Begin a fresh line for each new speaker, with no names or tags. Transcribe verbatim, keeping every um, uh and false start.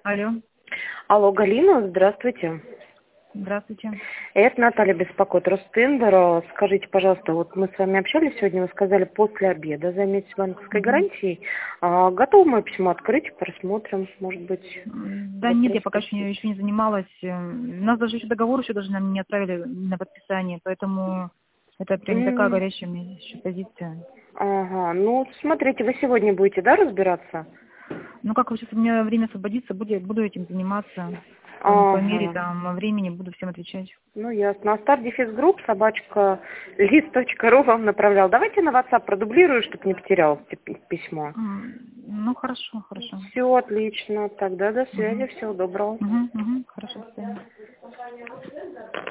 Алло,
Алло, Галина, здравствуйте.
здравствуйте.
Это Наталья беспокоит, Ростендер. Скажите, пожалуйста, вот мы с вами общались сегодня, вы сказали после обеда займитесь банковской
Мгм.
гарантией. А, готовы мое письмо открыть, просмотрим, может быть,
М, Да нет,
вопрос
я пока еще не,
какие.
еще не занималась. Э, У нас даже еще договор еще даже нам не отправили на подписание, поэтому это прям не такая
М,
горячая у меня еще позиция.
Ага, ну, смотрите, вы сегодня будете, да, разбираться?
Ну как сейчас у меня время освободится, буду, буду этим заниматься. По, по мере
Ага,
там времени буду всем отвечать.
ну, ясно. А стардефис.групп, собачка, лист.ру вам направлял. Давайте на WhatsApp продублирую, чтобы не потерял письмо.
М, Ну хорошо, хорошо.
Все отлично. Тогда до связи.
Угу.
Всего доброго.
Угу, угу. Хорошо, до свидания.